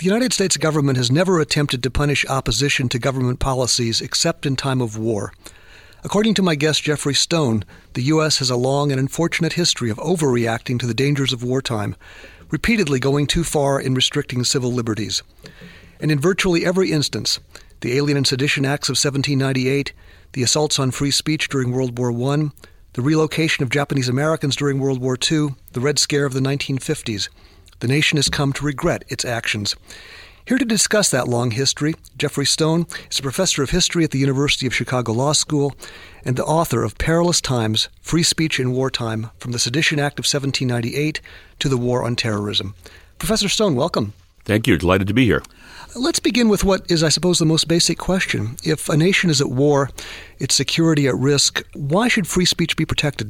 United States government has never attempted to punish opposition to government policies except in time of war. According to my guest Jeffrey Stone, the U.S. has a long and unfortunate history of overreacting to the dangers of wartime, repeatedly going too far in restricting civil liberties. And in virtually every instance, the Alien and Sedition Acts of 1798, the assaults on free speech during World War I, the relocation of Japanese Americans during World War II, the Red Scare of the 1950s, the nation has come to regret its actions. Here to discuss that long history, Jeffrey Stone is a professor of history at the University of Chicago Law School and the author of Perilous Times, Free Speech in Wartime, from the Sedition Act of 1798 to the War on Terrorism. Professor Stone, welcome. Thank you. Delighted to be here. Let's begin with what is, I suppose, the most basic question. If a nation is at war, its security at risk, why should free speech be protected?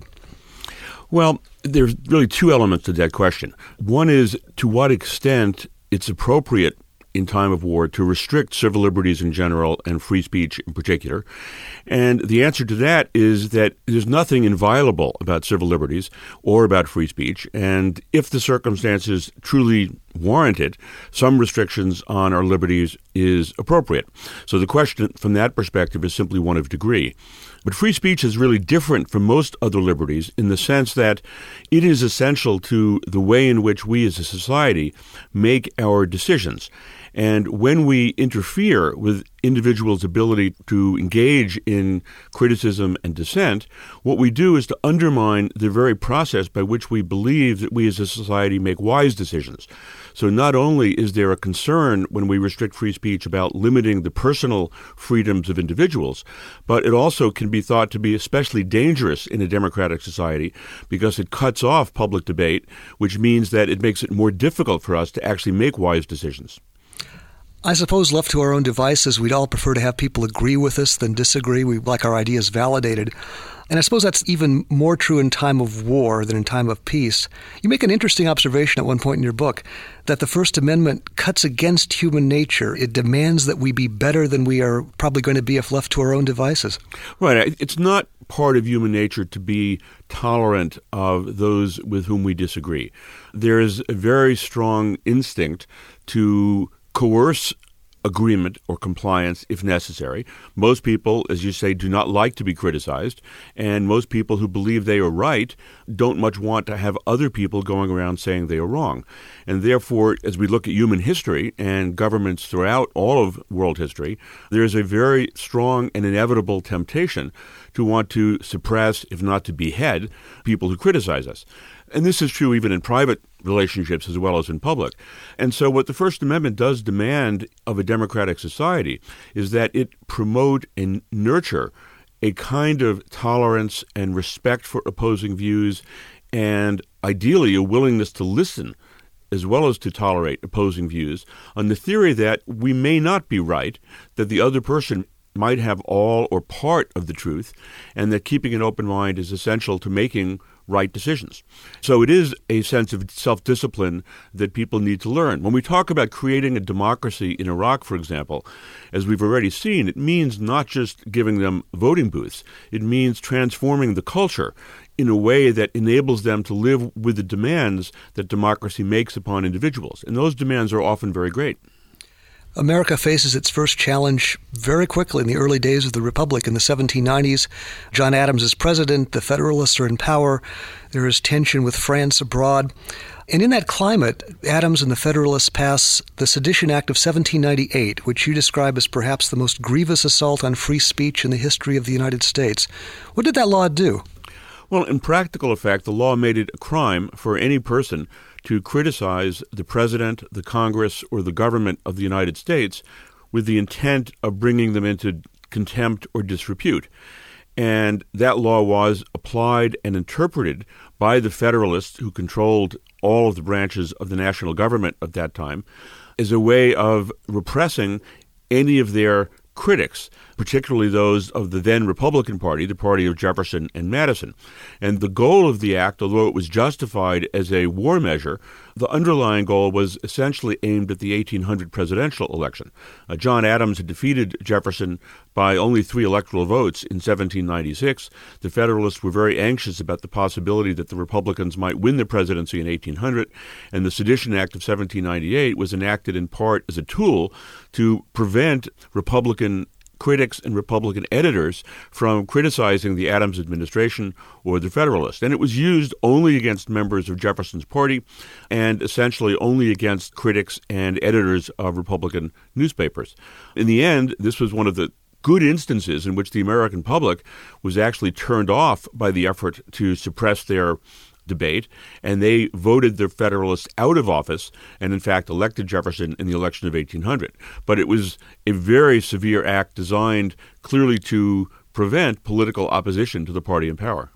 Well, there's really two elements to that question. One is to what extent it's appropriate in time of war to restrict civil liberties in general and free speech in particular. And the answer to that is that there's nothing inviolable about civil liberties or about free speech. And if the circumstances truly warrant it, some restrictions on our liberties is appropriate. So the question from that perspective is simply one of degree. But free speech is really different from most other liberties in the sense that it is essential to the way in which we as a society make our decisions. And when we interfere with individuals' ability to engage in criticism and dissent, what we do is to undermine the very process by which we believe that we as a society make wise decisions. So not only is there a concern when we restrict free speech about limiting the personal freedoms of individuals, but it also can be thought to be especially dangerous in a democratic society because it cuts off public debate, which means that it makes it more difficult for us to actually make wise decisions. I suppose left to our own devices, we'd all prefer to have people agree with us than disagree. We like our ideas validated. And I suppose that's even more true in time of war than in time of peace. You make an interesting observation at one point in your book that the First Amendment cuts against human nature. It demands that we be better than we are probably going to be if left to our own devices. Right. It's not part of human nature to be tolerant of those with whom we disagree. There is a very strong instinct to coerce agreement or compliance if necessary. Most people, as you say, do not like to be criticized, and most people who believe they are right don't much want to have other people going around saying they are wrong. And therefore, as we look at human history and governments throughout all of world history, there is a very strong and inevitable temptation to want to suppress, if not to behead, people who criticize us. And this is true even in private relationships as well as in public. And so what the First Amendment does demand of a democratic society is that it promote and nurture a kind of tolerance and respect for opposing views and ideally a willingness to listen as well as to tolerate opposing views on the theory that we may not be right, that the other person might have all or part of the truth, and that keeping an open mind is essential to making right decisions. So it is a sense of self-discipline that people need to learn. When we talk about creating a democracy in Iraq, for example, as we've already seen, it means not just giving them voting booths. It means transforming the culture in a way that enables them to live with the demands that democracy makes upon individuals. And those demands are often very great. America faces its first challenge very quickly in the early days of the Republic in the 1790s. John Adams is president. The Federalists are in power. There is tension with France abroad. And in that climate, Adams and the Federalists pass the Sedition Act of 1798, which you describe as perhaps the most grievous assault on free speech in the history of the United States. What did that law do? Well, in practical effect, the law made it a crime for any person to criticize the president, the Congress, or the government of the United States with the intent of bringing them into contempt or disrepute. And that law was applied and interpreted by the Federalists, who controlled all of the branches of the national government at that time, as a way of repressing any of their critics particularly those of the then Republican Party, the party of Jefferson and Madison. And the goal of the act, although it was justified as a war measure, the underlying goal was essentially aimed at the 1800 presidential election. John Adams had defeated Jefferson by only 3 electoral votes in 1796. The Federalists were very anxious about the possibility that the Republicans might win the presidency in 1800, and the Sedition Act of 1798 was enacted in part as a tool to prevent Republican critics and Republican editors from criticizing the Adams administration or the Federalists. And it was used only against members of Jefferson's party and essentially only against critics and editors of Republican newspapers. In the end, this was one of the good instances in which the American public was actually turned off by the effort to suppress their debate, and they voted the Federalists out of office and, in fact, elected Jefferson in the election of 1800. But it was a very severe act designed clearly to prevent political opposition to the party in power.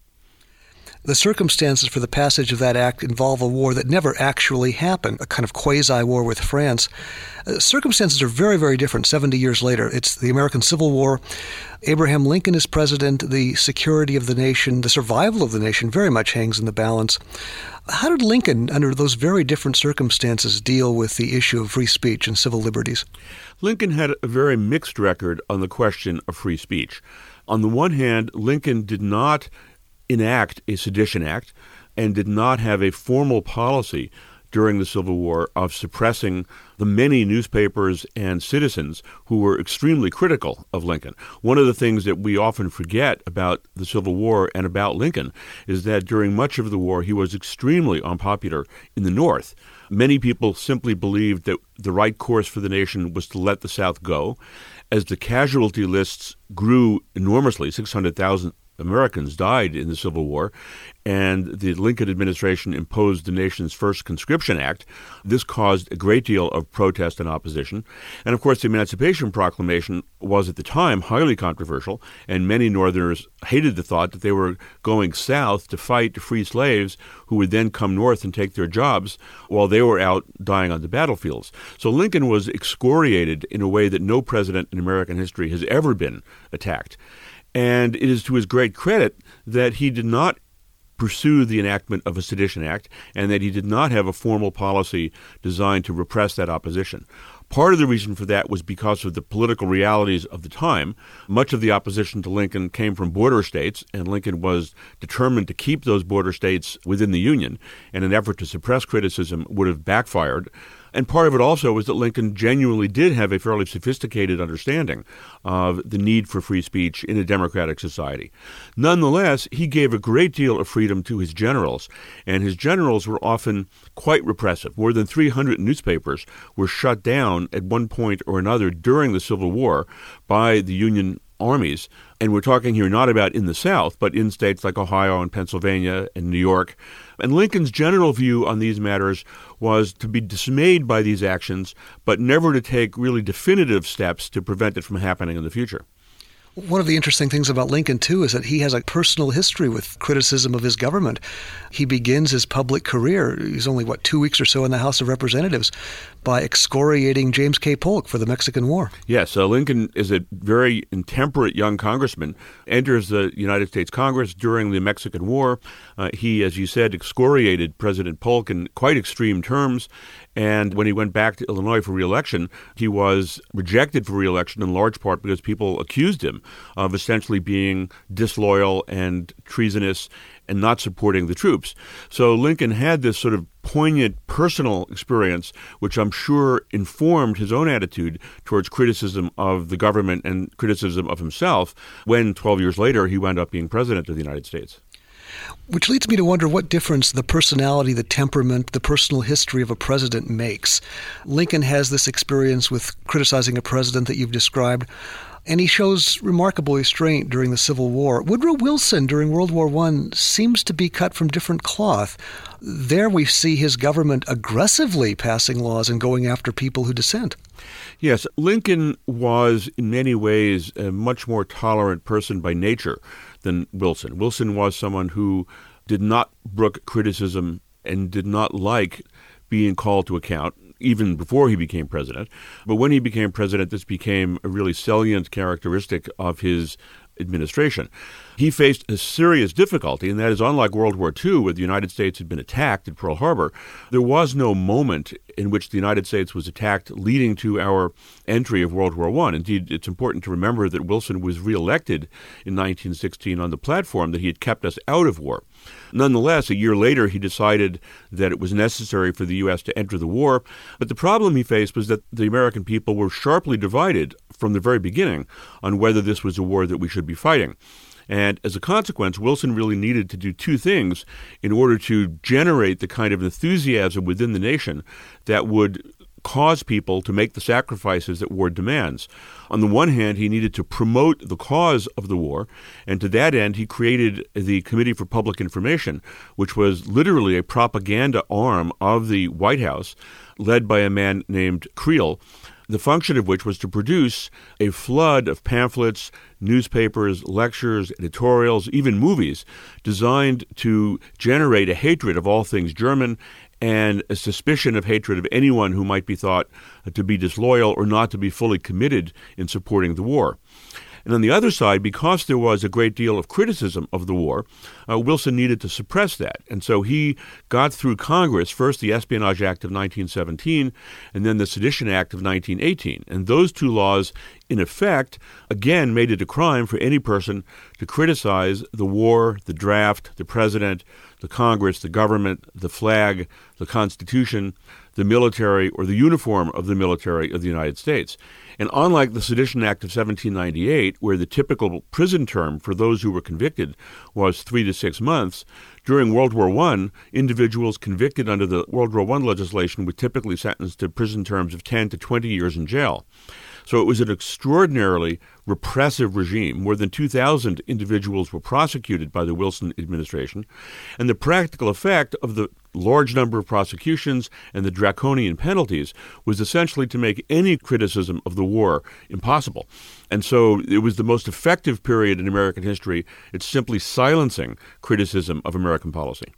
The circumstances for the passage of that act involve a war that never actually happened, a kind of quasi-war with France. Circumstances are very, very different 70 years later. It's the American Civil War. Abraham Lincoln is president. The security of the nation, the survival of the nation very much hangs in the balance. How did Lincoln, under those very different circumstances, deal with the issue of free speech and civil liberties? Lincoln had a very mixed record on the question of free speech. On the one hand, Lincoln did not enact a Sedition Act and did not have a formal policy during the Civil War of suppressing the many newspapers and citizens who were extremely critical of Lincoln. One of the things that we often forget about the Civil War and about Lincoln is that during much of the war he was extremely unpopular in the North. Many people simply believed that the right course for the nation was to let the South go. As the casualty lists grew enormously, 600,000 Americans died in the Civil War, and the Lincoln administration imposed the nation's first conscription act. This caused a great deal of protest and opposition. And of course, the Emancipation Proclamation was at the time highly controversial, and many Northerners hated the thought that they were going south to fight to free slaves who would then come north and take their jobs while they were out dying on the battlefields. So Lincoln was excoriated in a way that no president in American history has ever been attacked. And it is to his great credit that he did not pursue the enactment of a Sedition Act and that he did not have a formal policy designed to repress that opposition. Part of the reason for that was because of the political realities of the time. Much of the opposition to Lincoln came from border states, and Lincoln was determined to keep those border states within the Union, and an effort to suppress criticism would have backfired. And part of it also was that Lincoln genuinely did have a fairly sophisticated understanding of the need for free speech in a democratic society. Nonetheless, he gave a great deal of freedom to his generals, and his generals were often quite repressive. More than 300 newspapers were shut down at one point or another during the Civil War by the Union armies. And we're talking here not about in the South, but in states like Ohio and Pennsylvania and New York. And Lincoln's general view on these matters was to be dismayed by these actions, but never to take really definitive steps to prevent it from happening in the future. One of the interesting things about Lincoln, too, is that he has a personal history with criticism of his government. He begins his public career, he's only, 2 weeks or so in the House of Representatives, by excoriating James K. Polk for the Mexican War. Yes, Lincoln is a very intemperate young congressman, enters the United States Congress during the Mexican War. He, as you said, excoriated President Polk in quite extreme terms. And when he went back to Illinois for re-election, he was rejected for re-election in large part because people accused him of essentially being disloyal and treasonous and not supporting the troops. So Lincoln had this sort of poignant personal experience, which I'm sure informed his own attitude towards criticism of the government and criticism of himself when 12 years later he wound up being president of the United States. Which leads me to wonder what difference the personality, the temperament, the personal history of a president makes. Lincoln has this experience with criticizing a president that you've described, and he shows remarkable restraint during the Civil War. Woodrow Wilson during World War I seems to be cut from different cloth. There we see his government aggressively passing laws and going after people who dissent. Yes, Lincoln was in many ways a much more tolerant person by nature than Wilson. Wilson was someone who did not brook criticism and did not like being called to account. even before he became president. But when he became president, this became a really salient characteristic of his administration. He faced a serious difficulty, and that is, unlike World War II, where the United States had been attacked at Pearl Harbor, there was no moment in which the United States was attacked leading to our entry of World War I. Indeed, it's important to remember that Wilson was reelected in 1916 on the platform that he had kept us out of war. Nonetheless, a year later, he decided that it was necessary for the U.S. to enter the war. But the problem he faced was that the American people were sharply divided from the very beginning on whether this was a war that we should be fighting. And as a consequence, Wilson really needed to do two things in order to generate the kind of enthusiasm within the nation that would cause people to make the sacrifices that war demands. On the one hand, he needed to promote the cause of the war, and to that end, he created the Committee for Public Information, which was literally a propaganda arm of the White House, led by a man named Creel, the function of which was to produce a flood of pamphlets, newspapers, lectures, editorials, even movies, designed to generate a hatred of all things German and a suspicion of hatred of anyone who might be thought to be disloyal or not to be fully committed in supporting the war. And on the other side, because there was a great deal of criticism of the war, Wilson needed to suppress that. And so he got through Congress, first the Espionage Act of 1917 and then the Sedition Act of 1918. And those two laws, in effect, again made it a crime for any person to criticize the war, the draft, the president, the Congress, the government, the flag, the Constitution, the military, or the uniform of the military of the United States. And unlike the Sedition Act of 1798, where the typical prison term for those who were convicted was 3 to 6 months, during World War I, individuals convicted under the World War I legislation were typically sentenced to prison terms of 10 to 20 years in jail. So it was an extraordinarily repressive regime. More than 2,000 individuals were prosecuted by the Wilson administration. And the practical effect of the large number of prosecutions and the draconian penalties was essentially to make any criticism of the war impossible. And so it was the most effective period in American history. It's simply silencing criticism of American policy.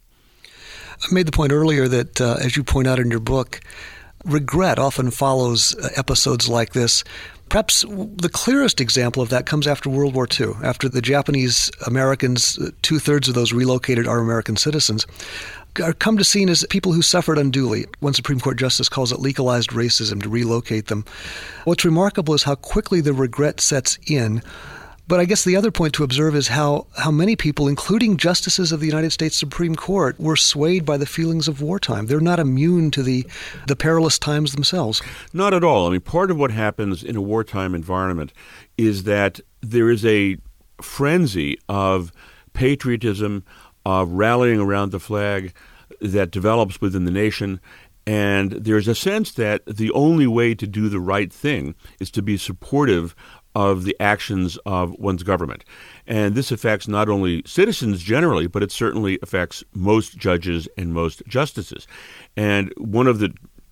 I made the point earlier that, as you point out in your book, regret often follows episodes like this. Perhaps the clearest example of that comes after World War II. After the Japanese Americans, two-thirds of those relocated are American citizens, are come to seen as people who suffered unduly. One Supreme Court justice calls it legalized racism to relocate them. What's remarkable is how quickly the regret sets in. But I guess the other point to observe is how many people, including justices of the United States Supreme Court, were swayed by the feelings of wartime. They're not immune to the perilous times themselves. Not at all. I mean, part of what happens in a wartime environment is that there is a frenzy of patriotism, of rallying around the flag that develops within the nation. And there's a sense that the only way to do the right thing is to be supportive of the actions of one's government. And this affects not only citizens generally, but it certainly affects most judges and most justices. And one of the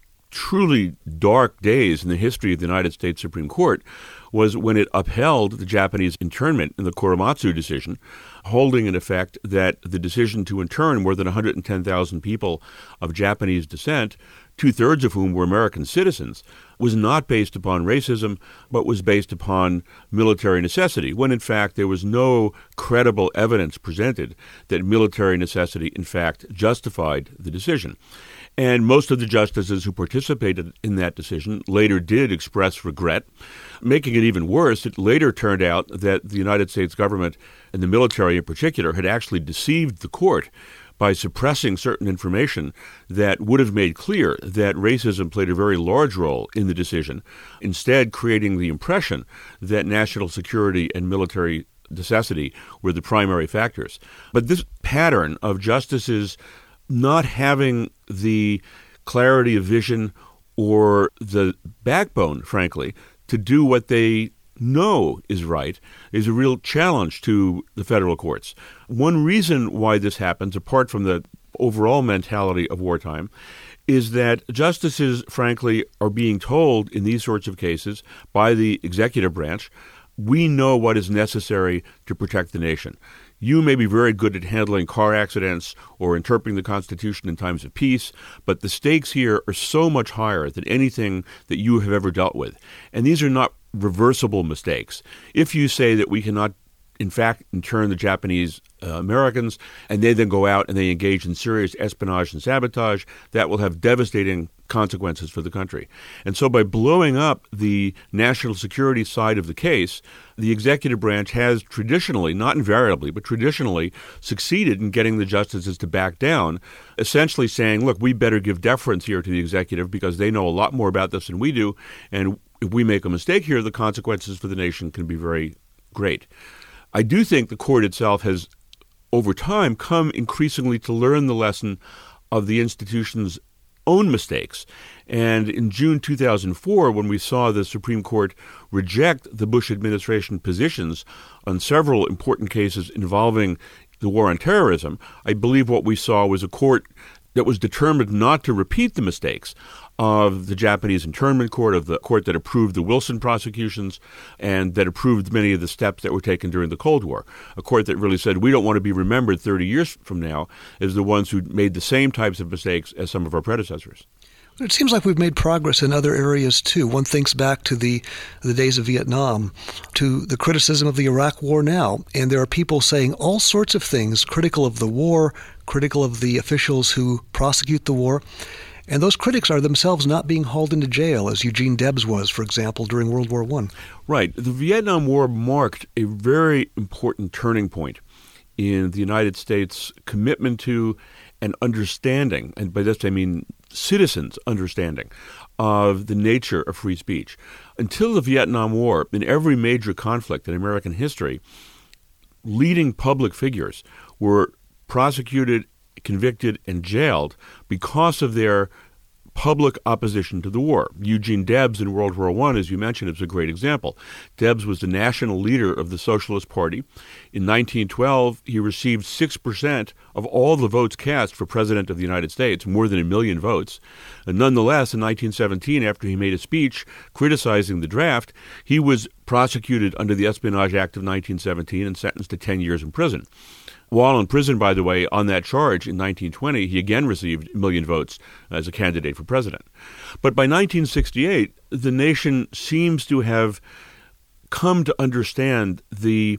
truly dark days in the history of the United States Supreme Court was when it upheld the Japanese internment in the Korematsu decision, holding in effect that the decision to intern more than 110,000 people of Japanese descent, two-thirds of whom were American citizens, was not based upon racism, but was based upon military necessity, when in fact there was no credible evidence presented that military necessity in fact justified the decision. And most of the justices who participated in that decision later did express regret. Making it even worse, it later turned out that the United States government, and the military in particular, had actually deceived the court by suppressing certain information that would have made clear that racism played a very large role in the decision, instead creating the impression that national security and military necessity were the primary factors. But this pattern of justices not having the clarity of vision or the backbone, frankly, to do what they know is right is a real challenge to the federal courts. One reason why this happens, apart from the overall mentality of wartime, is that justices, frankly, are being told in these sorts of cases by the executive branch, we know what is necessary to protect the nation. You may be very good at handling car accidents or interpreting the Constitution in times of peace, but the stakes here are so much higher than anything that you have ever dealt with. And these are not reversible mistakes. If you say that we cannot, in fact, intern the Japanese Americans, and they then go out and they engage in serious espionage and sabotage, that will have devastating consequences for the country. And so by blowing up the national security side of the case, the executive branch has traditionally, not invariably, but traditionally succeeded in getting the justices to back down, essentially saying, look, we better give deference here to the executive because they know a lot more about this than we do, and if we make a mistake here, the consequences for the nation can be very great. I do think the court itself has, over time, come increasingly to learn the lesson of the institution's own mistakes. And in June 2004, when we saw the Supreme Court reject the Bush administration positions on several important cases involving the war on terrorism, I believe what we saw was a court that was determined not to repeat the mistakes of the Japanese internment court, of the court that approved the Wilson prosecutions and that approved many of the steps that were taken during the Cold War. A court that really said, we don't want to be remembered 30 years from now as the ones who made the same types of mistakes as some of our predecessors. It seems like we've made progress in other areas, too. One thinks back to the days of Vietnam, to the criticism of the Iraq War now, and there are people saying all sorts of things, critical of the war, critical of the officials who prosecute the war, and those critics are themselves not being hauled into jail, as Eugene Debs was, for example, during World War I. Right. The Vietnam War marked a very important turning point in the United States' commitment to and understanding, and by this I mean citizens' understanding, of the nature of free speech. Until the Vietnam War, in every major conflict in American history, leading public figures were prosecuted, convicted, and jailed because of their public opposition to the war. Eugene Debs in World War I, as you mentioned, is a great example. Debs was the national leader of the Socialist Party. In 1912, he received 6% of all the votes cast for President of the United States, more than 1 million votes. And nonetheless, in 1917, after he made a speech criticizing the draft, he was prosecuted under the Espionage Act of 1917 and sentenced to 10 years in prison. While in prison, by the way, on that charge in 1920, he again received 1 million votes as a candidate for president. But by 1968, the nation seems to have come to understand the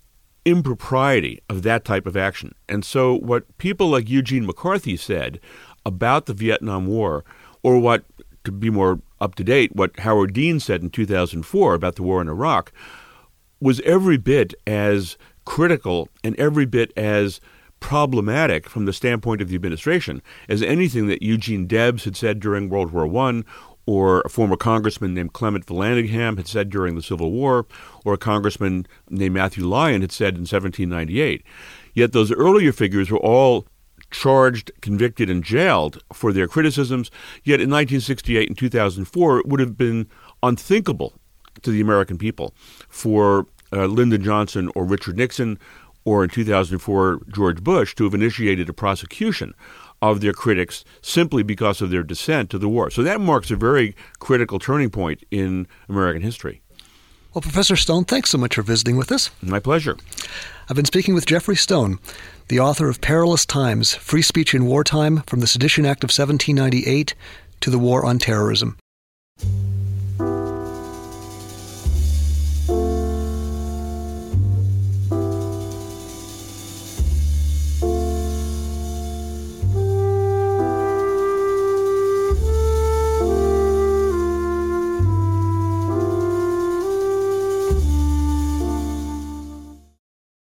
impropriety of that type of action. And so what people like Eugene McCarthy said about the Vietnam War, or what, to be more up to date, what Howard Dean said in 2004 about the war in Iraq, was every bit as critical and every bit as problematic from the standpoint of the administration as anything that Eugene Debs had said during World War I, or a former congressman named Clement Vallandigham had said during the Civil War, or a congressman named Matthew Lyon had said in 1798. Yet those earlier figures were all charged, convicted, and jailed for their criticisms. Yet in 1968 and 2004, it would have been unthinkable to the American people for Lyndon Johnson or Richard Nixon, or in 2004, George Bush, to have initiated a prosecution of their critics simply because of their dissent to the war. So that marks a very critical turning point in American history. Well, Professor Stone, thanks so much for visiting with us. My pleasure. I've been speaking with Jeffrey Stone, the author of Perilous Times, Free Speech in Wartime, from the Sedition Act of 1798 to the War on Terrorism.